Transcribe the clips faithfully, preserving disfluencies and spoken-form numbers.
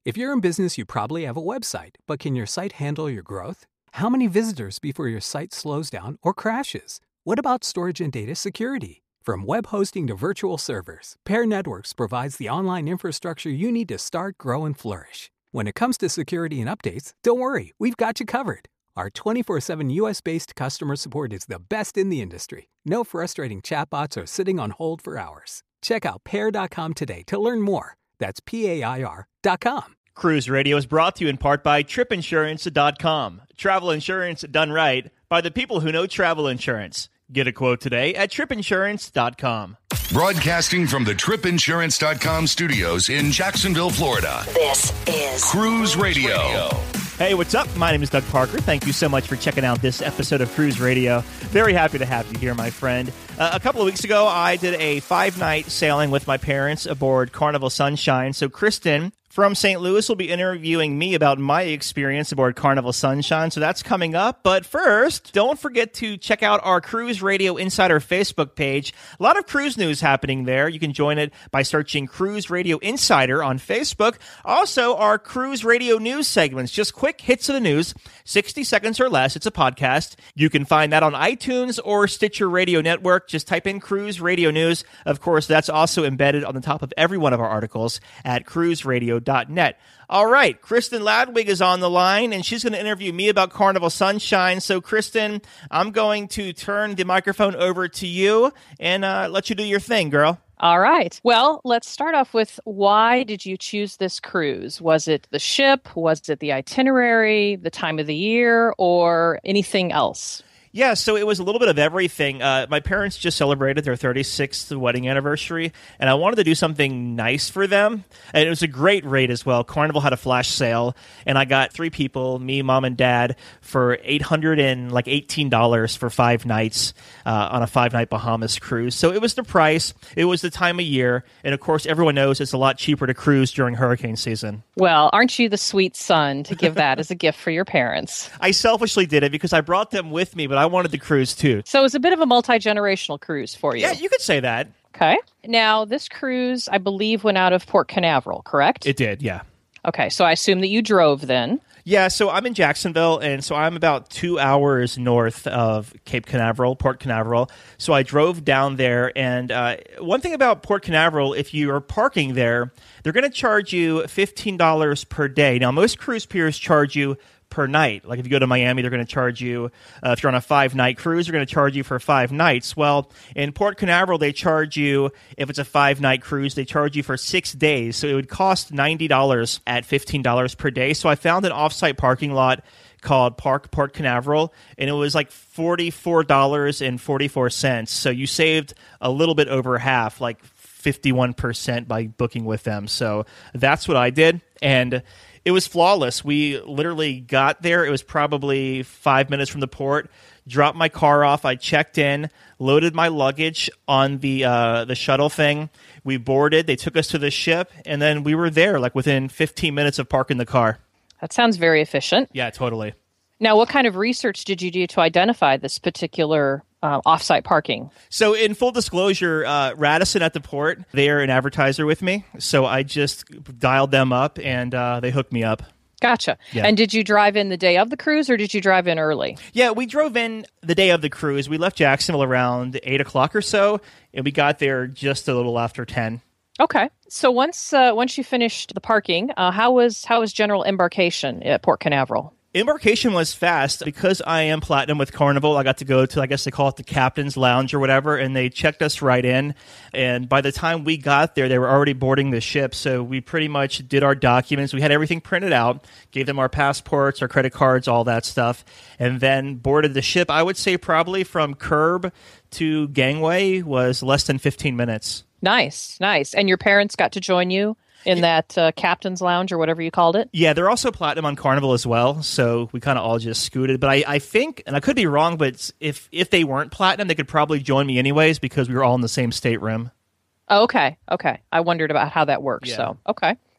If you're in business, you probably have a website, but can your site handle your growth? How many visitors before your site slows down or crashes? What about storage and data security? From web hosting to virtual servers, Pair Networks provides the online infrastructure you need to start, grow, and flourish. When it comes to security and updates, don't worry, we've got you covered. Our twenty-four seven U S-based customer support is the best in the industry. No frustrating chatbots or sitting on hold for hours. Check out pair dot com today to learn more. That's P A I R dot com. Cruise Radio is brought to you in part by trip insurance dot com. Travel insurance done right by the people who know travel insurance. Get a quote today at trip insurance dot com. Broadcasting from the trip insurance dot com studios in Jacksonville, Florida. This is Cruise Radio. Hey, what's up? My name is Doug Parker. Thank you so much for checking out this episode of Cruise Radio. Very happy to have you here, my friend. Uh, a couple of weeks ago, I did a five-night sailing with my parents aboard Carnival Sunshine. So Kristen from Saint Louis will be interviewing me about my experience aboard Carnival Sunshine. So that's coming up. But first, don't forget to check out our Cruise Radio Insider Facebook page. A lot of cruise news happening there. You can join it by searching Cruise Radio Insider on Facebook. Also, our Cruise Radio News segments, just quick hits of the news, sixty seconds or less. It's a podcast. You can find that on iTunes or Stitcher Radio Network. Just type in Cruise Radio News. Of course, that's also embedded on the top of every one of our articles at cruise radio dot net. All right, Kristen Ladwig is on the line, and she's going to interview me about Carnival Sunshine. So, Kristen, I'm going to turn the microphone over to you and uh, let you do your thing, girl. All right. Well, let's start off with, why did you choose this cruise? Was it the ship? Was it the itinerary, the time of the year, or anything else? Yeah, so it was a little bit of everything. Uh, my parents just celebrated their thirty-sixth wedding anniversary, and I wanted to do something nice for them. And it was a great rate as well. Carnival had a flash sale, and I got three people, me, mom, and dad, for eight hundred eighteen dollars for five nights uh, on a five-night Bahamas cruise. So it was the price. It was the time of year. And, of course, everyone knows it's a lot cheaper to cruise during hurricane season. Well, aren't you the sweet son to give that as a gift for your parents? I selfishly did it because I brought them with me, but I I wanted the cruise too. So it was a bit of a multi-generational cruise for you. Yeah, you could say that. Okay. Now, this cruise, I believe, went out of Port Canaveral, correct? It did, yeah. Okay, so I assume that you drove then. Yeah, so I'm in Jacksonville, and so I'm about two hours north of Cape Canaveral, Port Canaveral. So I drove down there, and uh, one thing about Port Canaveral, if you are parking there, they're going to charge you fifteen dollars per day. Now, most cruise piers charge you per night. Like if you go to Miami, they're going to charge you, uh, if you're on a five-night cruise, they're going to charge you for five nights. Well, in Port Canaveral, they charge you, if it's a five-night cruise, they charge you for six days. So it would cost ninety dollars at fifteen dollars per day. So I found an off-site parking lot called Park Port Canaveral, and it was like forty-four dollars and forty-four cents. So you saved a little bit over half, like fifty-one percent by booking with them. So that's what I did, and it was flawless. We literally got there. It was probably five minutes from the port, dropped my car off. I checked in, loaded my luggage on the uh, the shuttle thing. We boarded. They took us to the ship, and then we were there like within fifteen minutes of parking the car. That sounds very efficient. Yeah, totally. Now, what kind of research did you do to identify this particular uh, off-site parking? So in full disclosure, uh, Radisson at the port, they're an advertiser with me. So I just dialed them up, and uh, they hooked me up. Gotcha. Yeah. And did you drive in the day of the cruise, or did you drive in early? Yeah, we drove in the day of the cruise. We left Jacksonville around eight o'clock or so, and we got there just a little after ten. Okay. So once uh, once you finished the parking, uh, how was how was general embarkation at Port Canaveral? Embarkation was fast. Because I am platinum with Carnival, I got to go to, I guess they call it the captain's lounge or whatever, and they checked us right in. And by the time we got there, they were already boarding the ship. So we pretty much did our documents. We had everything printed out, gave them our passports, our credit cards, all that stuff, and then boarded the ship. I would say probably from curb to gangway was less than fifteen minutes. Nice, nice. And your parents got to join you in that uh, captain's lounge or whatever you called it? Yeah, they're also platinum on Carnival as well, so we kind of all just scooted. But I, I think, and I could be wrong, but if if they weren't platinum, they could probably join me anyways because we were all in the same stateroom. Oh, okay, okay. I wondered about how that works, Yeah. so okay.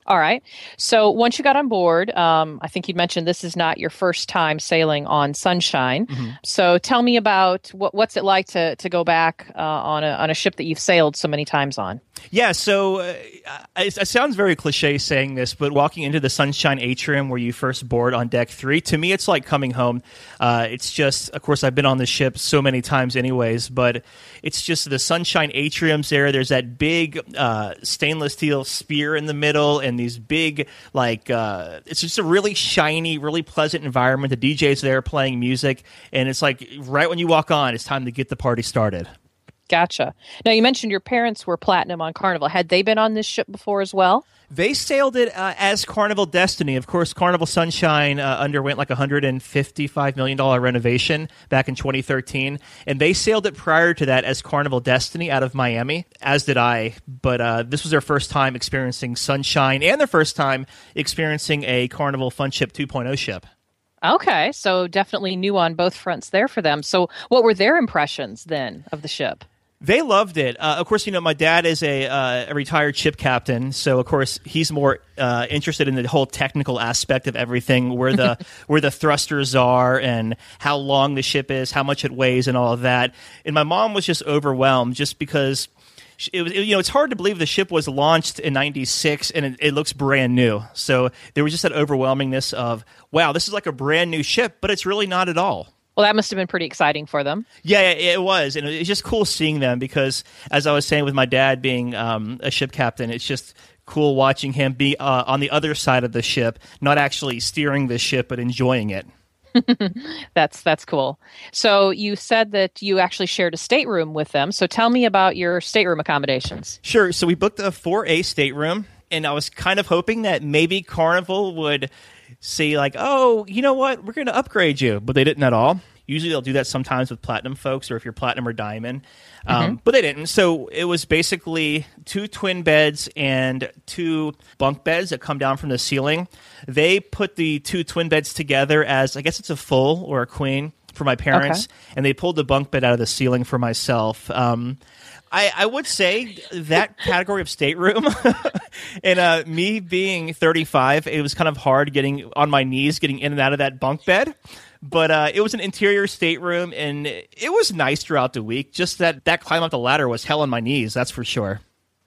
All right. So once you got on board, um, I think you mentioned this is not your first time sailing on Sunshine. Mm-hmm. So tell me about what, what's it like to to go back uh, on a on a ship that you've sailed so many times on. Yeah, so uh, it, it sounds very cliche saying this, but walking into the Sunshine Atrium where you first board on deck three, to me it's like coming home. Uh, it's just, of course, I've been on the ship so many times anyways, but it's just the Sunshine Atrium's there. There's that big uh, stainless steel spear in the middle and these big, like, uh, it's just a really shiny, really pleasant environment. The D J's there playing music, and it's like right when you walk on, it's time to get the party started. Gotcha. Now, you mentioned your parents were Platinum on Carnival. Had they been on this ship before as well? They sailed it uh, as Carnival Destiny. Of course, Carnival Sunshine uh, underwent like a one hundred fifty-five million dollars renovation back in twenty thirteen, and they sailed it prior to that as Carnival Destiny out of Miami, as did I. But uh, this was their first time experiencing Sunshine and their first time experiencing a Carnival Funship two point oh ship. Okay, so definitely new on both fronts there for them. So what were their impressions then of the ship? They loved it. Uh, of course, you know, my dad is a, uh, a retired ship captain, so of course he's more uh, interested in the whole technical aspect of everything, where the where the thrusters are and how long the ship is, how much it weighs, and all of that. And my mom was just overwhelmed, just because it was. You know, it's hard to believe the ship was launched in ninety-six and it, it looks brand new. So there was just that overwhelmingness of, wow, this is like a brand new ship, but it's really not at all. Well, that must have been pretty exciting for them. Yeah, it was. And it's just cool seeing them because, as I was saying with my dad being um, a ship captain, it's just cool watching him be uh, on the other side of the ship, not actually steering the ship, but enjoying it. that's that's cool. So you said that you actually shared a stateroom with them. So tell me about your stateroom accommodations. Sure. So we booked a four A stateroom, and I was kind of hoping that maybe Carnival would say like, oh, you know what, we're going to upgrade you. But they didn't at all. Usually they'll do that sometimes with Platinum folks, or if you're Platinum or Diamond. Um, mm-hmm. But they didn't. So it was basically two twin beds and two bunk beds that come down from the ceiling. They put the two twin beds together as, I guess it's a full or a queen for my parents. Okay. And they pulled the bunk bed out of the ceiling for myself. Um, I, I would say that category of stateroom, and uh, me being thirty-five, it was kind of hard getting on my knees, getting in and out of that bunk bed. But uh, it was an interior stateroom, and it was nice throughout the week. Just that, that climb up the ladder was hell on my knees, that's for sure.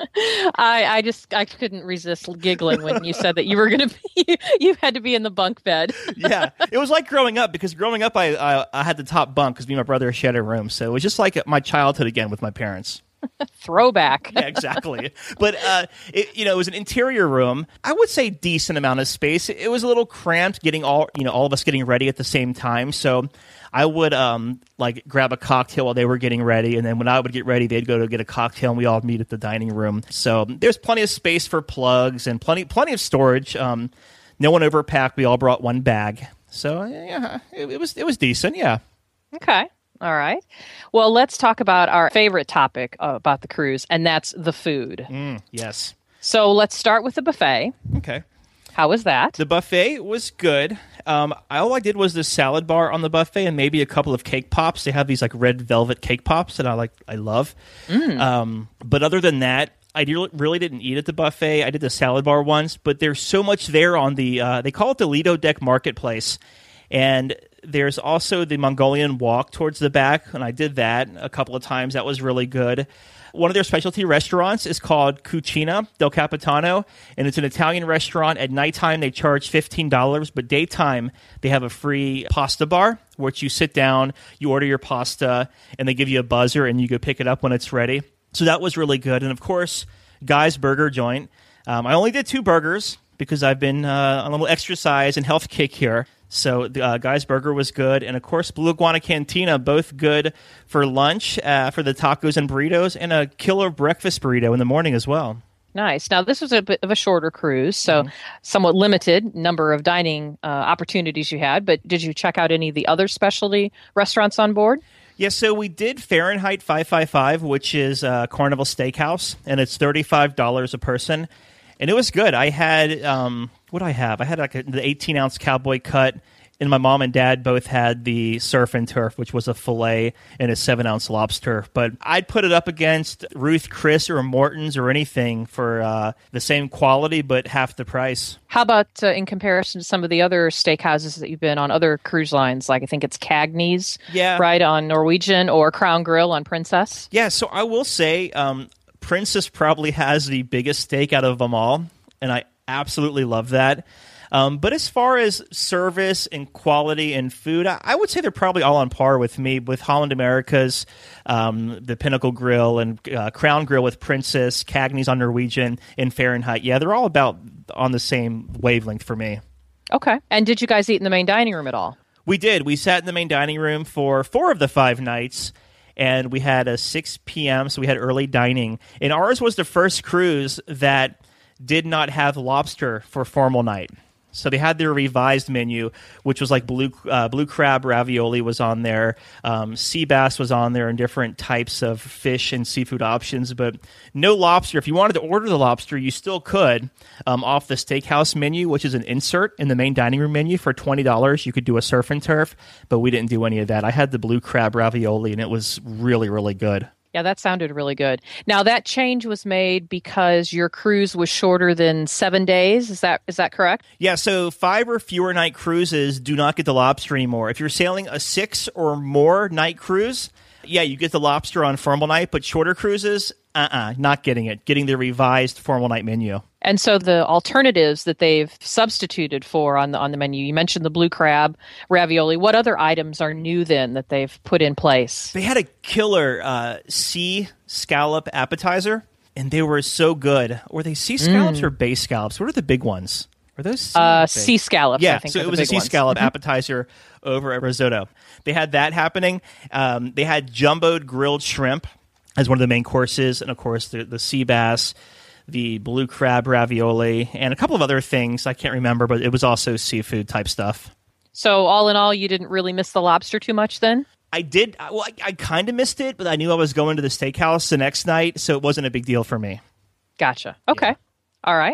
I, I just I couldn't resist giggling when you said that you were going to be you had to be in the bunk bed. Yeah, it was like growing up, because growing up I I, I had the top bunk because me and my brother shared a room, so it was just like my childhood again with my parents. Throwback. Yeah, exactly. But uh, it, you know, it was an interior room. I would say decent amount of space. It was a little cramped, getting all you know, all of us getting ready at the same time. So I would um like grab a cocktail while they were getting ready, and then when I would get ready, they'd go to get a cocktail, and we all meet at the dining room. So there's plenty of space for plugs and plenty plenty of storage. Um, no one overpacked. We all brought one bag. So yeah, it, it was it was decent. Yeah. Okay. All right. Well, let's talk about our favorite topic uh, about the cruise, and that's the food. Mm, yes. So let's start with the buffet. Okay. How was that? The buffet was good. Um, all I did was the salad bar on the buffet and maybe a couple of cake pops. They have these like red velvet cake pops that I like. I love. Mm. Um, but other than that, I really didn't eat at the buffet. I did the salad bar once, but there's so much there on the. Uh, they call it the Lido Deck Marketplace, and there's also the Mongolian walk towards the back, and I did that a couple of times. That was really good. One of their specialty restaurants is called Cucina del Capitano, and it's an Italian restaurant. At nighttime, they charge fifteen dollars, but daytime, they have a free pasta bar, which you sit down, you order your pasta, and they give you a buzzer, and you go pick it up when it's ready. So that was really good. And, of course, Guy's Burger Joint. Um, I only did two burgers because I've been uh, on a little exercise and health kick here. So the uh, Guy's Burger was good. And, of course, Blue Iguana Cantina, both good for lunch, uh, for the tacos and burritos, and a killer breakfast burrito in the morning as well. Nice. Now, this was a bit of a shorter cruise, so mm-hmm. somewhat limited number of dining uh, opportunities you had. But did you check out any of the other specialty restaurants on board? Yeah, so we did Fahrenheit five five five, which is uh, Carnival Steakhouse, and it's thirty-five dollars a person. And it was good. I had, um, what did I have? I had like a, the eighteen-ounce cowboy cut, and my mom and dad both had the surf and turf, which was a fillet and a seven ounce lobster. But I'd put it up against Ruth Chris or Morton's or anything for uh, the same quality, but half the price. How about uh, in comparison to some of the other steakhouses that you've been on other cruise lines? Like I think it's Cagney's, yeah. right, on Norwegian, or Crown Grill on Princess? Yeah, so I will say um, Princess probably has the biggest steak out of them all, and I absolutely love that. Um, but as far as service and quality and food, I, I would say they're probably all on par with me, with Holland America's, um, the Pinnacle Grill, and uh, Crown Grill with Princess, Cagney's on Norwegian, and Fahrenheit. Yeah, they're all about on the same wavelength for me. Okay. And did you guys eat in the main dining room at all? We did. We sat in the main dining room for four of the five nights, and we had a six p.m., so we had early dining. And ours was the first cruise that did not have lobster for formal night. So they had their revised menu, which was like blue uh, blue crab ravioli was on there, um, sea bass was on there, and different types of fish and seafood options, but no lobster. If you wanted to order the lobster, you still could um, off the steakhouse menu, which is an insert in the main dining room menu for twenty dollars. You could do a surf and turf, but we didn't do any of that. I had the blue crab ravioli, and it was really, really good. Yeah, that sounded really good. Now, that change was made because your cruise was shorter than seven days. Is that is that correct? Yeah, so five or fewer night cruises do not get the lobster anymore. If you're sailing a six or more night cruise, yeah, you get the lobster on formal night, but shorter cruises, uh-uh, not getting it. Getting the revised formal night menu. And so the alternatives that they've substituted for on the on the menu, you mentioned the blue crab ravioli. What other items are new then that they've put in place? They had a killer uh, sea scallop appetizer, and they were so good. Were they sea scallops mm. or bay scallops? What are the big ones? Were those sea, uh, sea scallops? Yeah, I think so it was a sea ones. scallop Mm-hmm. appetizer over at risotto. They had that happening. Um, they had jumboed grilled shrimp as one of the main courses, and of course the, the sea bass, the blue crab ravioli, and a couple of other things. I can't remember, but it was also seafood type stuff. So all in all, you didn't really miss the lobster too much then? I did. Well, I, I kind of missed it, but I knew I was going to the steakhouse the next night, so it wasn't a big deal for me. Gotcha. Okay. Yeah. All right.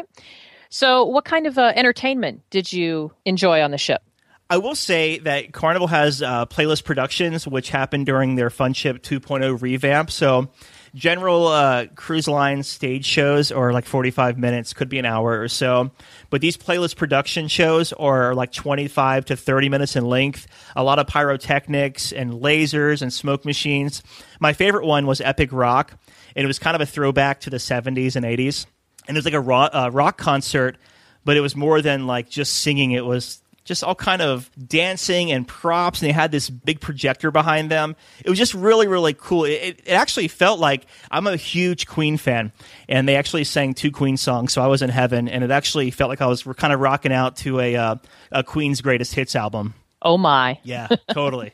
So what kind of uh, entertainment did you enjoy on the ship? I will say that Carnival has uh, Playlist Productions, which happened during their Funship two point oh revamp. So general uh, cruise line stage shows are like forty-five minutes, could be an hour or so. But these Playlist Production shows are like twenty-five to thirty minutes in length. A lot of pyrotechnics and lasers and smoke machines. My favorite one was Epic Rock, and it was kind of a throwback to the seventies and eighties. And it was like a rock, uh, rock concert, but it was more than like just singing. It was just all kind of dancing and props, and they had this big projector behind them. It was just really, really cool. It, it actually felt like I'm a huge Queen fan, and they actually sang two Queen songs, so I was in heaven, and it actually felt like I was kind of rocking out to a, uh, a Queen's Greatest Hits album. Oh, my. Yeah, totally.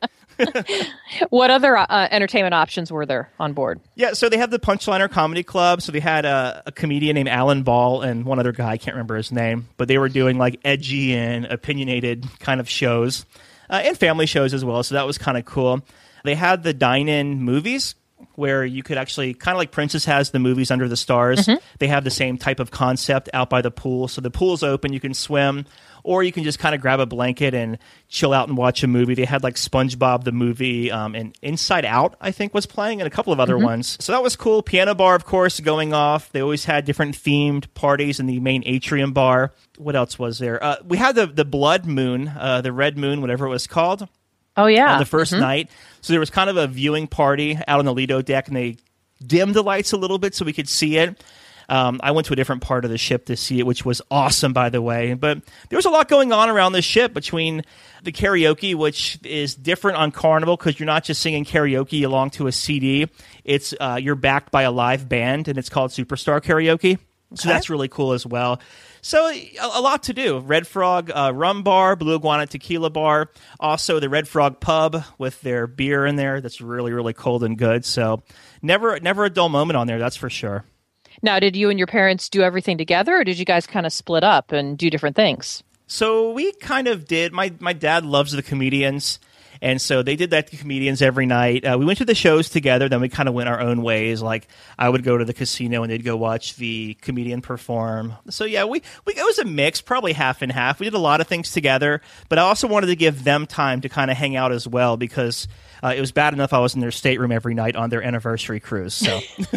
What other uh, entertainment options were there on board? Yeah, so they have the Punchliner Comedy Club. So they had a, a comedian named Alan Ball and one other guy, I can't remember his name, but they were doing like edgy and opinionated kind of shows uh, and family shows as well. So that was kind of cool. They had the dine-in movies where you could actually, kind of like Princess has the movies under the stars, mm-hmm. they have the same type of concept out by the pool. So the pool's open, you can swim, or you can just kind of grab a blanket and chill out and watch a movie. They had like SpongeBob the movie um, and Inside Out, I think, was playing, and a couple of other mm-hmm. ones. So that was cool. Piano bar, of course, going off. They always had different themed parties in the main atrium bar. What else was there? Uh, we had the, the Blood Moon, uh, the Red Moon, whatever it was called. Oh, yeah. On the first mm-hmm. night. So there was kind of a viewing party out on the Lido deck, and they dimmed the lights a little bit so we could see it. Um, I went to a different part of the ship to see it, which was awesome, by the way. But there was a lot going on around the ship between the karaoke, which is different on Carnival because you're not just singing karaoke along to a C D. It's uh, you're backed by a live band, and it's called Superstar Karaoke. So okay. That's really cool as well. So a, a lot to do. Red Frog uh, Rum Bar, Blue Iguana Tequila Bar. Also the Red Frog Pub with their beer in there. That's really, really cold and good. So never, never a dull moment on there, that's for sure. Now, did you and your parents do everything together, or did you guys kind of split up and do different things? So we kind of did. My my dad loves the comedians, And so they did that to comedians every night. Uh, we went to the shows together, then we kind of went our own ways. Like I would go to the casino and they'd go watch the comedian perform. So yeah, we, we it was a mix, probably half and half. We did a lot of things together, but I also wanted to give them time to kind of hang out as well because uh, it was bad enough I was in their stateroom every night on their anniversary cruise. So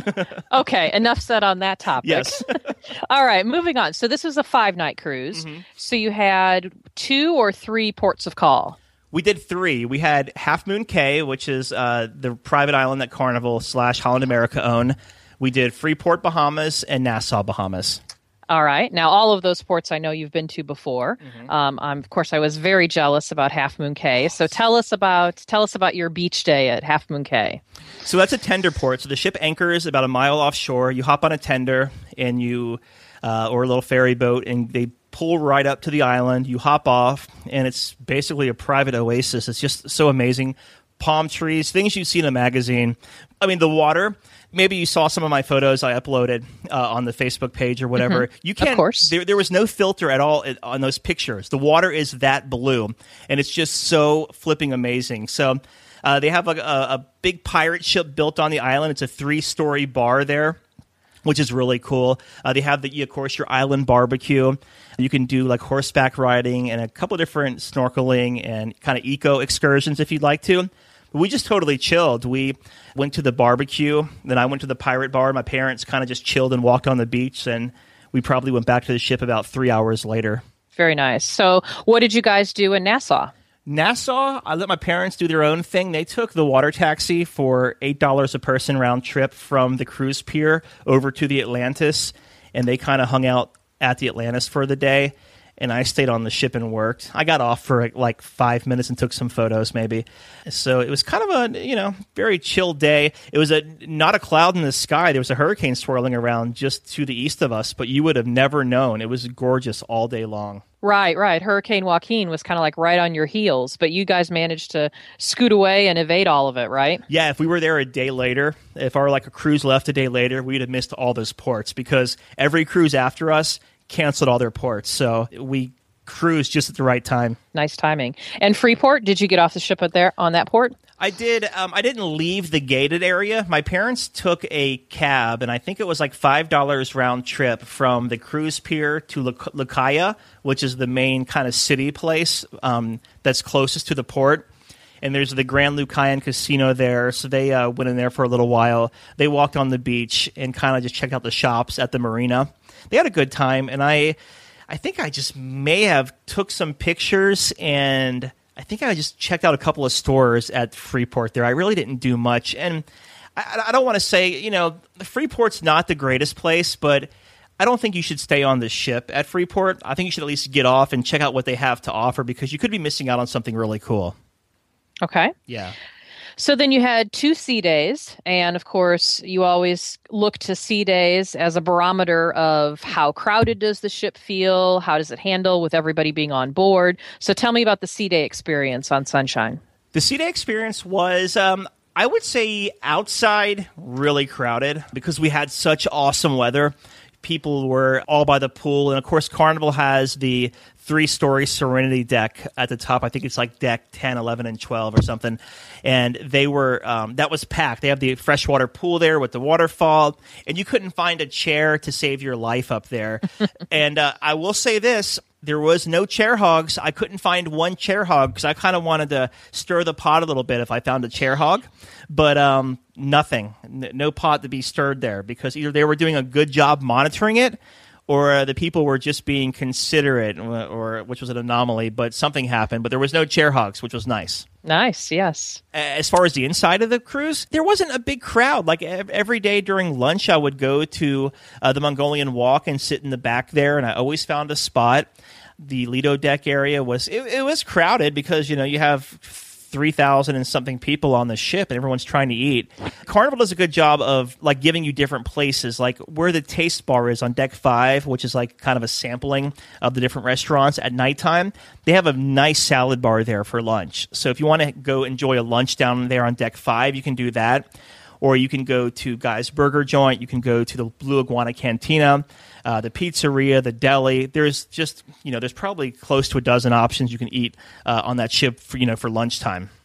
okay, enough said on that topic. Yes. All right, moving on. So this was a five-night cruise. Mm-hmm. So you had two or three ports of call? We did three. We had Half Moon Cay, which is uh, the private island that Carnival slash Holland America own. We did Freeport, Bahamas, and Nassau, Bahamas. All right. Now, all of those ports I know you've been to before. Mm-hmm. Um, I'm, of course, I was very jealous about Half Moon Cay. So tell us about tell us about your beach day at Half Moon Cay. So that's a tender port. So the ship anchors about a mile offshore. You hop on a tender and you, uh, or a little ferry boat, and they pull right up to the island. You hop off, and it's basically a private oasis. It's just so amazing. Palm trees, things you see in a magazine. I mean, the water. Maybe you saw some of my photos I uploaded uh, on the Facebook page or whatever. Mm-hmm. You can't. Of course. There, there was no filter at all on those pictures. The water is that blue, and it's just so flipping amazing. So uh, they have a, a, a big pirate ship built on the island. It's a three-story bar there, which is really cool. Uh, they have, the, of course, your island barbecue. You can do like horseback riding and a couple different snorkeling and kind of eco excursions if you'd like to. We just totally chilled. We went to the barbecue, then I went to the pirate bar. My parents kind of just chilled and walked on the beach, and we probably went back to the ship about three hours later. Very nice. So what did you guys do in Nassau? Nassau, I let my parents do their own thing. They took the water taxi for eight dollars a person round trip from the cruise pier over to the Atlantis, and they kind of hung out at the Atlantis for the day. And I stayed on the ship and worked. I got off for like five minutes and took some photos maybe. So it was kind of a, you know, very chill day. It was a not a cloud in the sky. There was a hurricane swirling around just to the east of us, but you would have never known. It was gorgeous all day long. Right, right. Hurricane Joaquin was kind of like right on your heels, but you guys managed to scoot away and evade all of it, right? Yeah, if we were there a day later, if our like a cruise left a day later, we'd have missed all those ports because every cruise after us canceled all their ports. So we cruised just at the right time. Nice timing. And Freeport, did you get off the ship at there on that port? I did. Um, I didn't leave the gated area. My parents took a cab, and I think it was like five dollars round trip from the cruise pier to Lucaya, which is the main kind of city place um, that's closest to the port. And there's the Grand Lucayan Casino there, so they uh, went in there for a little while. They walked on the beach and kind of just checked out the shops at the marina. They had a good time, and I I think I just may have took some pictures, and I think I just checked out a couple of stores at Freeport there. I really didn't do much, and I, I don't want to say, you know, Freeport's not the greatest place, but I don't think you should stay on the ship at Freeport. I think you should at least get off and check out what they have to offer because you could be missing out on something really cool. Okay. Yeah. So then you had two sea days, and of course, you always look to sea days as a barometer of how crowded does the ship feel, how does it handle with everybody being on board. So tell me about the sea day experience on Sunshine. The sea day experience was, um, I would say, outside really crowded because we had such awesome weather. People were all by the pool, and of course, Carnival has the three-story Serenity deck at the top. I think it's like deck ten, eleven, and twelve or something. And they were um, that was packed. They have the freshwater pool there with the waterfall, and you couldn't find a chair to save your life up there. And uh, I will say this. There was no chair hogs. I couldn't find one chair hog because I kind of wanted to stir the pot a little bit if I found a chair hog. But um, nothing. N- no pot to be stirred there because either they were doing a good job monitoring it or uh, the people were just being considerate, or, or which was an anomaly. But something happened. But there was no chair hogs, which was nice. Nice, yes. As far as the inside of the cruise, there wasn't a big crowd. Like every day during lunch, I would go to uh, the Mongolian Walk and sit in the back there, and I always found a spot. The Lido deck area was it, it was crowded because you know you have three thousand and something people on the ship, and everyone's trying to eat. Carnival does a good job of like giving you different places, like where the taste bar is on deck five, which is like kind of a sampling of the different restaurants at nighttime. They have a nice salad bar there for lunch. So if you want to go enjoy a lunch down there on deck five, you can do that. Or you can go to Guy's Burger Joint. You can go to the Blue Iguana Cantina, uh, the pizzeria, the deli. There's just, you know, there's probably close to a dozen options you can eat uh, on that ship for, you know, for lunchtime.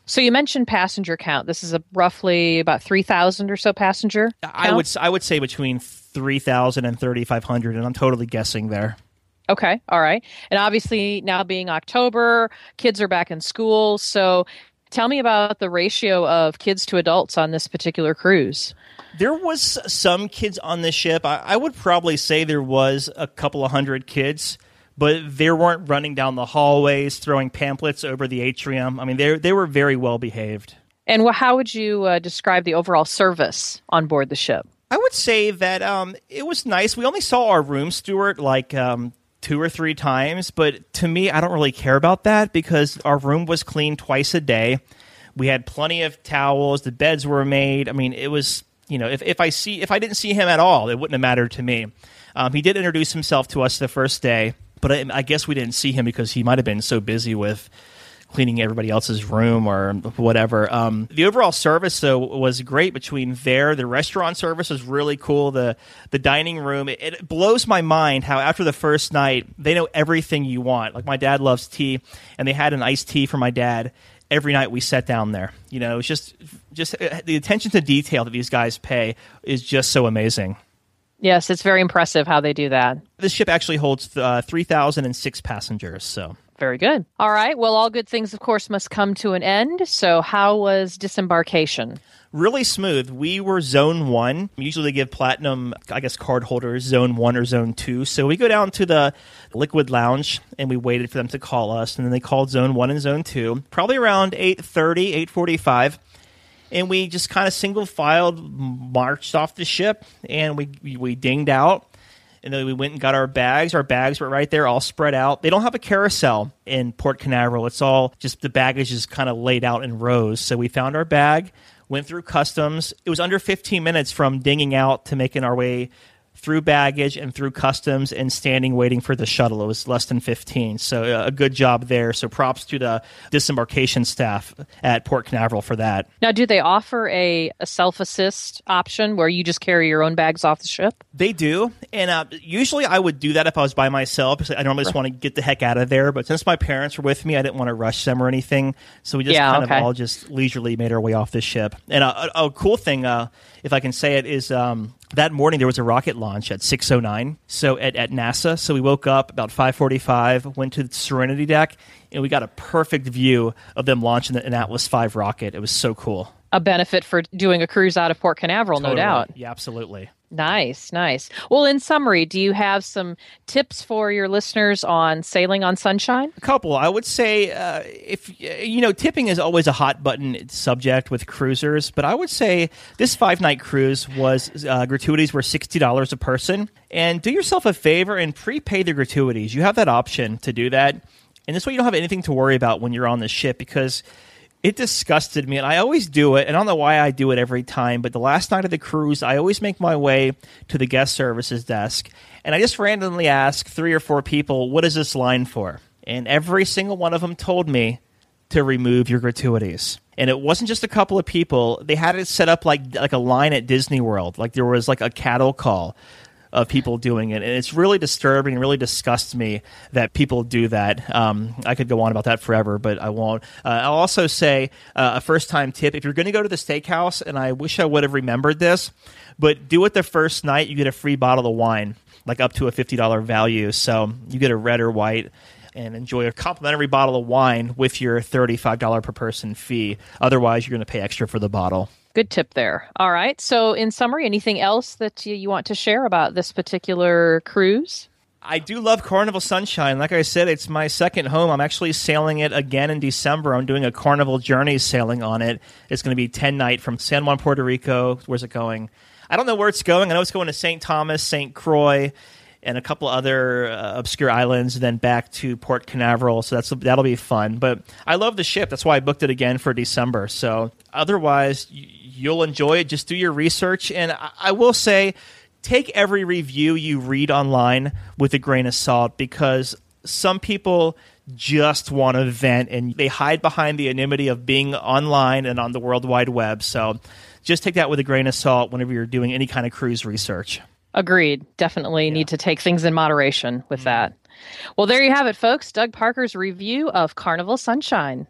So you mentioned passenger count. This is a roughly about three thousand or so passenger count? I would I would say between three thousand and thirty-five hundred, and I'm totally guessing there. Okay, all right. And obviously now being October, kids are back in school. So tell me about the ratio of kids to adults on this particular cruise. There was some kids on the ship. I, I would probably say there was a couple of hundred kids, but they weren't running down the hallways, throwing pamphlets over the atrium. I mean, they they were very well behaved. And wh- how would you uh, describe the overall service on board the ship? I would say that um, it was nice. We only saw our room steward like um, two or three times, but to me, I don't really care about that because our room was cleaned twice a day. We had plenty of towels. The beds were made. I mean, it was, you know, if, if I see if I didn't see him at all, it wouldn't have mattered to me. Um, he did introduce himself to us the first day, but I, I guess we didn't see him because he might have been so busy with cleaning everybody else's room or whatever. Um, the overall service, though, was great between there. The restaurant service was really cool. The the dining room, it, it blows my mind how after the first night, they know everything you want. Like my dad loves tea, and they had an iced tea for my dad every night we sat down there. You know, it's just, just the attention to detail that these guys pay is just so amazing. Yes, it's very impressive how they do that. This ship actually holds uh, three thousand six passengers, so... Very good. All right. Well, all good things, of course, must come to an end. So how was disembarkation? Really smooth. We were zone one. Usually they give platinum, I guess, card holders zone one or zone two. So we go down to the liquid lounge and we waited for them to call us. And then they called zone one and zone two, probably around eight thirty, eight forty-five. And we just kind of single filed, marched off the ship, and we, we, we dinged out. And then we went and got our bags. Our bags were right there, all spread out. They don't have a carousel in Port Canaveral. It's all just the baggage is kind of laid out in rows. So we found our bag, went through customs. It was under fifteen minutes from dinging out to making our way through baggage and through customs and standing waiting for the shuttle. It was less than fifteen. So uh, a good job there. So props to the disembarkation staff at Port Canaveral for that. Now, do they offer a, a self-assist option where you just carry your own bags off the ship? They do. And uh, usually I would do that if I was by myself because I normally just want to get the heck out of there. But since my parents were with me, I didn't want to rush them or anything. So we just yeah, kind okay. of all just leisurely made our way off the ship. And uh, a, a cool thing, uh, if I can say it, is... Um, that morning, there was a rocket launch at six oh nine so at, at NASA. So we woke up about five forty-five, went to the Serenity deck, and we got a perfect view of them launching an Atlas five rocket. It was so cool. A benefit for doing a cruise out of Port Canaveral, Totally. No doubt. Yeah, absolutely. Nice, nice. Well, in summary, do you have some tips for your listeners on sailing on Sunshine? A couple. I would say, uh, if you know, tipping is always a hot button subject with cruisers, but I would say this five night cruise was uh, gratuities were sixty dollars a person. And do yourself a favor and prepay the gratuities. You have that option to do that, and this way you don't have anything to worry about when you're on the ship because. It disgusted me, and I always do it, and I don't know why I do it every time, but the last night of the cruise, I always make my way to the guest services desk, and I just randomly ask three or four people, what is this line for? And every single one of them told me to remove your gratuities. And it wasn't just a couple of people. They had it set up like like a line at Disney World, like there was like a cattle call of people doing it. And it's really disturbing and really disgusts me that people do that. Um, I could go on about that forever, but I won't. Uh, I'll also say uh, a first-time tip. If you're going to go to the steakhouse, and I wish I would have remembered this, but do it the first night, you get a free bottle of wine, like up to a fifty dollars value. So you get a red or white and enjoy a complimentary bottle of wine with your thirty-five dollars per person fee. Otherwise, you're going to pay extra for the bottle. Good tip there. All right. So in summary, anything else that you, you want to share about this particular cruise? I do love Carnival Sunshine. Like I said, it's my second home. I'm actually sailing it again in December. I'm doing a Carnival Journeys sailing on it. It's going to be ten night from San Juan, Puerto Rico. Where's it going? I don't know where it's going. I know it's going to Saint Thomas, Saint Croix, and a couple other uh, obscure islands, and then back to Port Canaveral. So that's that'll be fun. But I love the ship. That's why I booked it again for December. So otherwise, you'll enjoy it. Just do your research. And I, I will say, take every review you read online with a grain of salt, because some people just want to vent, and they hide behind the anonymity of being online and on the World Wide Web. So just take that with a grain of salt whenever you're doing any kind of cruise research. Agreed. Definitely yeah. need to take things in moderation with mm-hmm. that. Well, there you have it, folks. Doug Parker's review of Carnival Sunshine.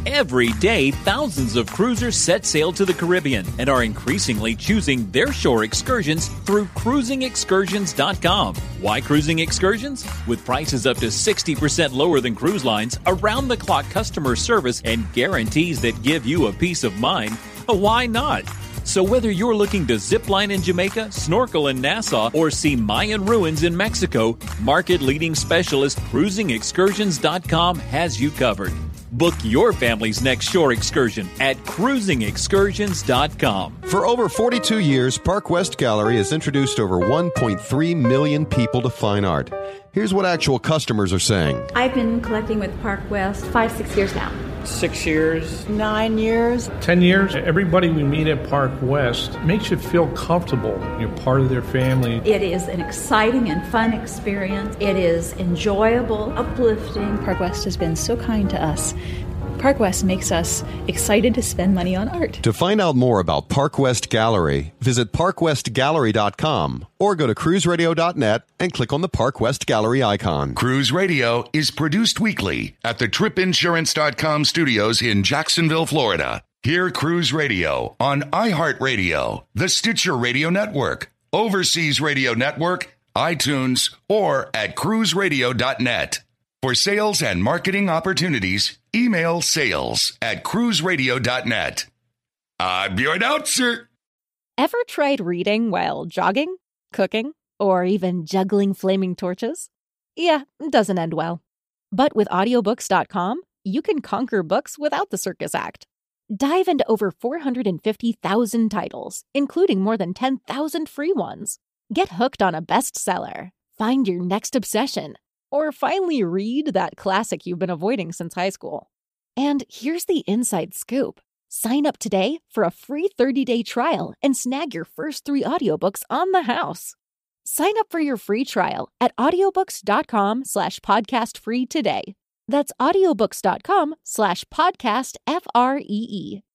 Every day, thousands of cruisers set sail to the Caribbean and are increasingly choosing their shore excursions through cruising excursions dot com. Why cruising excursions? With prices up to sixty percent lower than cruise lines, around-the-clock customer service, and guarantees that give you a peace of mind, why not? So whether you're looking to zipline in Jamaica, snorkel in Nassau, or see Mayan ruins in Mexico, market-leading specialist cruising excursions dot com has you covered. Book your family's next shore excursion at cruising excursions dot com. For over forty-two years, Park West Gallery has introduced over one point three million people to fine art. Here's what actual customers are saying. I've been collecting with Park West five, six years now. Six years. Nine years. Ten years. Everybody we meet at Park West makes you feel comfortable. You're part of their family. It is an exciting and fun experience. It is enjoyable, uplifting. Park West has been so kind to us. Park West makes us excited to spend money on art. To find out more about Park West Gallery, visit park west gallery dot com or go to cruise radio dot net and click on the Park West Gallery icon. Cruise Radio is produced weekly at the trip insurance dot com studios in Jacksonville, Florida. Hear Cruise Radio on iHeartRadio, the Stitcher Radio Network, Overseas Radio Network, iTunes, or at cruise radio dot net. For sales and marketing opportunities, email sales at cruise radio dot net. I'm your announcer. Ever tried reading while jogging, cooking, or even juggling flaming torches? Yeah, it doesn't end well. But with audiobooks dot com, you can conquer books without the circus act. Dive into over four hundred fifty thousand titles, including more than ten thousand free ones. Get hooked on a bestseller, find your next obsession, or finally read that classic you've been avoiding since high school. And here's the inside scoop. Sign up today for a free thirty-day trial and snag your first three audiobooks on the house. Sign up for your free trial at audiobooks dot com slash podcast free today. That's audiobooks dot com slash podcast F R E E.